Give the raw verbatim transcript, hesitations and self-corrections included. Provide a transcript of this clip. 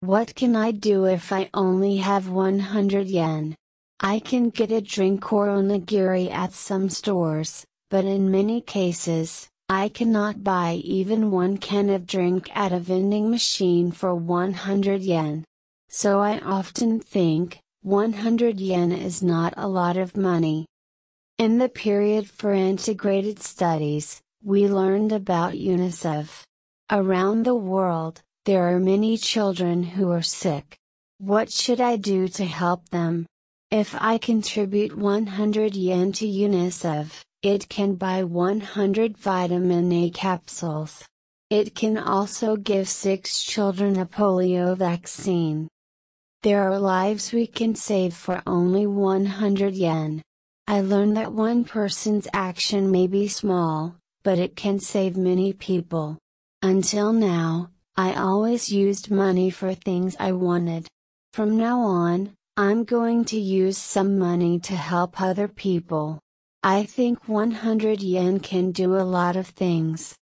What can I do if I only have one hundred yen? I can get a drink or onigiri at some stores, but in many cases, I cannot buy even one can of drink at a vending machine for one hundred yen. So I often think, one hundred yen is not a lot of money. In the period for integrated studies, we learned about UNICEF. Around the world, there are many children who are sick. What should I do to help them? If I contribute one hundred yen to UNICEF, it can buy one hundred vitamin A capsules. It can also give six children a polio vaccine. There are lives we can save for only one hundred yen. I learned that one person's action may be small, but it can save many people. Until now, I always used money for things I wanted. From now on, I'm going to use some money to help other people. I think one hundred yen can do a lot of things.